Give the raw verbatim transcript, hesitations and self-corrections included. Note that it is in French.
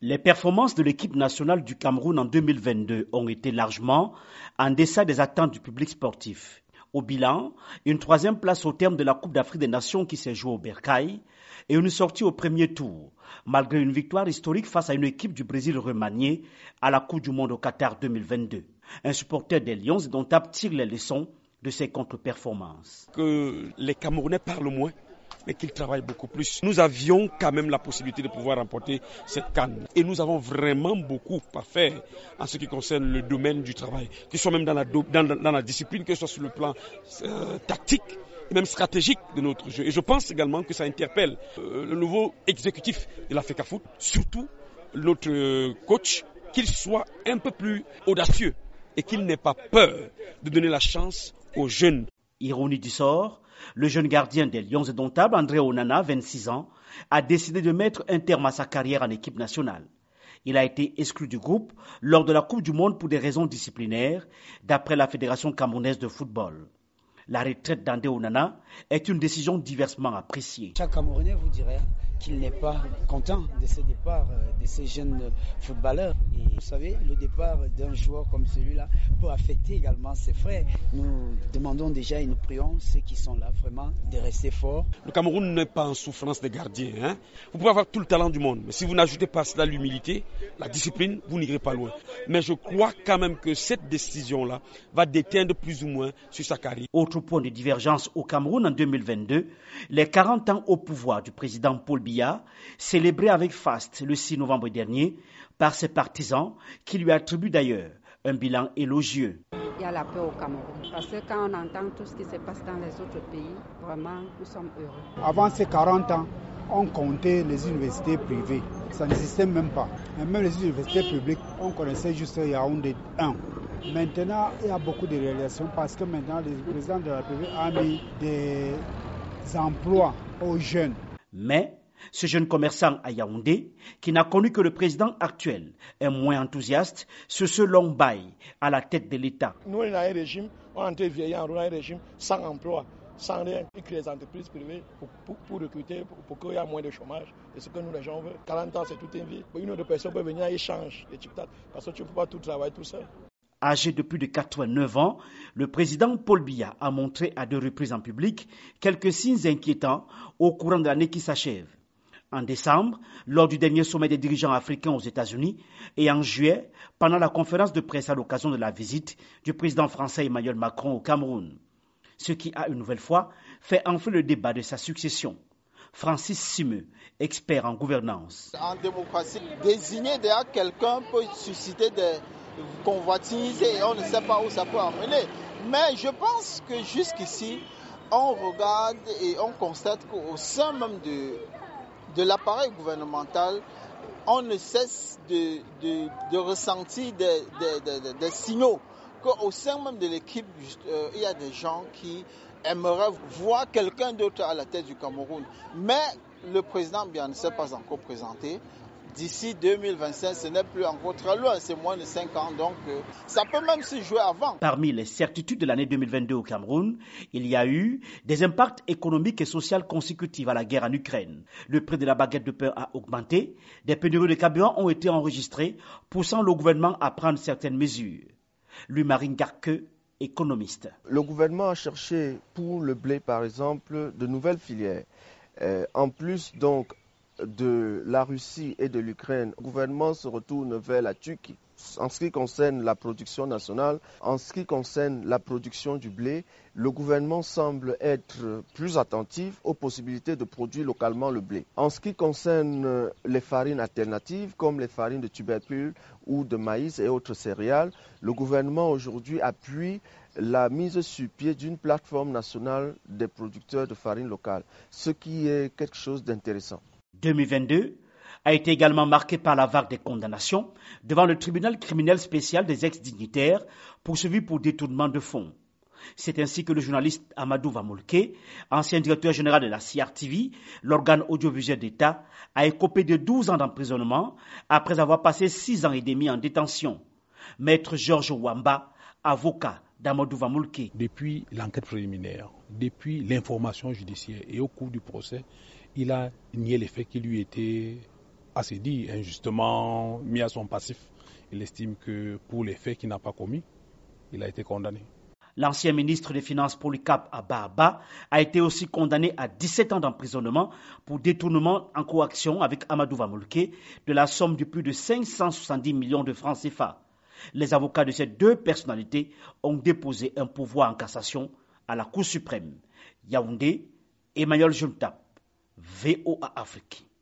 Les performances de l'équipe nationale du Cameroun en deux mille vingt-deux ont été largement en deçà des attentes du public sportif. Au bilan, une troisième place au terme de la Coupe d'Afrique des Nations qui s'est jouée au Bercail et une sortie au premier tour, malgré une victoire historique face à une équipe du Brésil remaniée à la Coupe du Monde au Qatar deux mille vingt-deux. Un supporter des Lions indomptables tire les leçons de ces contre-performances. Que les Camerounais parlent moins, mais qu'ils travaillent beaucoup plus. Nous avions quand même la possibilité de pouvoir remporter cette CAN. Et nous avons vraiment beaucoup à faire en ce qui concerne le domaine du travail, que ce soit même dans la, dans, dans la discipline, que ce soit sur le plan euh, tactique et même stratégique de notre jeu. Et je pense également que ça interpelle euh, le nouveau exécutif de la FECAFOOT, surtout notre euh, coach, qu'il soit un peu plus audacieux et qu'il n'ait pas peur de donner la chance aux jeunes. Ironie du sort, le jeune gardien des Lions indomptables, André Onana, vingt-six ans, a décidé de mettre un terme à sa carrière en équipe nationale. Il a été exclu du groupe lors de la Coupe du Monde pour des raisons disciplinaires, d'après la Fédération camerounaise de football. La retraite d'André Onana est une décision diversement appréciée. Chaque Camerounais vous dirait qu'il n'est pas content de ce départ de ces jeunes footballeurs. Et vous savez, le départ d'un joueur comme celui-là peut affecter également ses frères. Nous demandons déjà et nous prions ceux qui sont là vraiment de rester forts. Le Cameroun n'est pas en souffrance des gardiens. Hein? Vous pouvez avoir tout le talent du monde, mais si vous n'ajoutez pas à cela l'humilité, la discipline, vous n'irez pas loin. Mais je crois quand même que cette décision-là va déteindre plus ou moins sur sa carrière. Autre point de divergence au Cameroun en deux mille vingt-deux, les quarante ans au pouvoir du président Paul Biya, célébré avec faste le six novembre dernier par ses partisans, qui lui attribuent d'ailleurs un bilan élogieux. Il y a la paix au Cameroun, parce que quand on entend tout ce qui se passe dans les autres pays, vraiment, nous sommes heureux. Avant ces quarante ans, on comptait les universités privées. Ça n'existait même pas. Et même les universités publiques, on connaissait juste Yaoundé un. Maintenant, il y a beaucoup de réalisations parce que maintenant, le président de la République a mis des emplois aux jeunes. Mais ce jeune commerçant à Yaoundé, qui n'a connu que le président actuel, est moins enthousiaste sur ce long bail à la tête de l'État. Nous, on a un régime, on est entré vieillant, on a un régime sans emploi, sans rien. Ils créent les entreprises privées pour, pour, pour recruter, pour, pour qu'il y ait moins de chômage. C'est ce que nous, les gens, veulent. quarante ans, c'est toute une vie. Une autre personne peut venir et change les tic-tac, parce que tu ne peux pas tout travailler tout seul. Âgé de plus de quatre-vingt-neuf ans, le président Paul Biya a montré à deux reprises en public quelques signes inquiétants au courant de l'année qui s'achève. En décembre, lors du dernier sommet des dirigeants africains aux États-Unis, et en juillet, pendant la conférence de presse à l'occasion de la visite du président français Emmanuel Macron au Cameroun. Ce qui a une nouvelle fois fait enfler le débat de sa succession. Francis Simeux, expert en gouvernance. En démocratie, désigner derrière quelqu'un peut susciter des convoitises et on ne sait pas où ça peut emmener. Mais je pense que jusqu'ici, on regarde et on constate qu'au sein même de, de l'appareil gouvernemental, on ne cesse de, de, de ressentir des, des, des, des signaux qu'au sein même de l'équipe, euh, il y a des gens qui aimeraient voir quelqu'un d'autre à la tête du Cameroun. Mais le président Biya ne s'est pas encore présenté. D'ici deux mille vingt-cinq, ce n'est plus encore très loin, c'est moins de cinq ans, donc euh, ça peut même se jouer avant. Parmi les certitudes de l'année deux mille vingt-deux au Cameroun, il y a eu des impacts économiques et sociaux consécutifs à la guerre en Ukraine. Le prix de la baguette de pain a augmenté, des pénuries de carburant ont été enregistrées, poussant le gouvernement à prendre certaines mesures. Louis-Marie Garque, économiste. Le gouvernement a cherché pour le blé, par exemple, de nouvelles filières. Euh, en plus, donc, de la Russie et de l'Ukraine, le gouvernement se retourne vers la Turquie. En ce qui concerne la production nationale, en ce qui concerne la production du blé, le gouvernement semble être plus attentif aux possibilités de produire localement le blé. En ce qui concerne les farines alternatives, comme les farines de tubercules ou de maïs et autres céréales, le gouvernement aujourd'hui appuie la mise sur pied d'une plateforme nationale des producteurs de farine locale, ce qui est quelque chose d'intéressant. deux mille vingt-deux a été également marqué par la vague des condamnations devant le tribunal criminel spécial des ex-dignitaires poursuivis pour détournement de fonds. C'est ainsi que le journaliste Amadou Vamolke, ancien directeur général de la C R T V, l'organe audiovisuel d'État, a écopé de douze ans d'emprisonnement après avoir passé six ans et demi en détention. Maître Georges Wamba, avocat d'Amadou Vamolke. Depuis l'enquête préliminaire, depuis l'information judiciaire et au cours du procès, il a nié les faits qui lui étaient assez dit, injustement mis à son passif. Il estime que pour les faits qu'il n'a pas commis, il a été condamné. L'ancien ministre des Finances Polycarpe Abba a été aussi condamné à dix-sept ans d'emprisonnement pour détournement en coaction avec Amadou Vamolke de la somme de plus de cinq cent soixante-dix millions de francs C F A. Les avocats de ces deux personnalités ont déposé un pourvoi en cassation à la Cour suprême. Yaoundé, Emmanuel Juntap, V O A Afrique.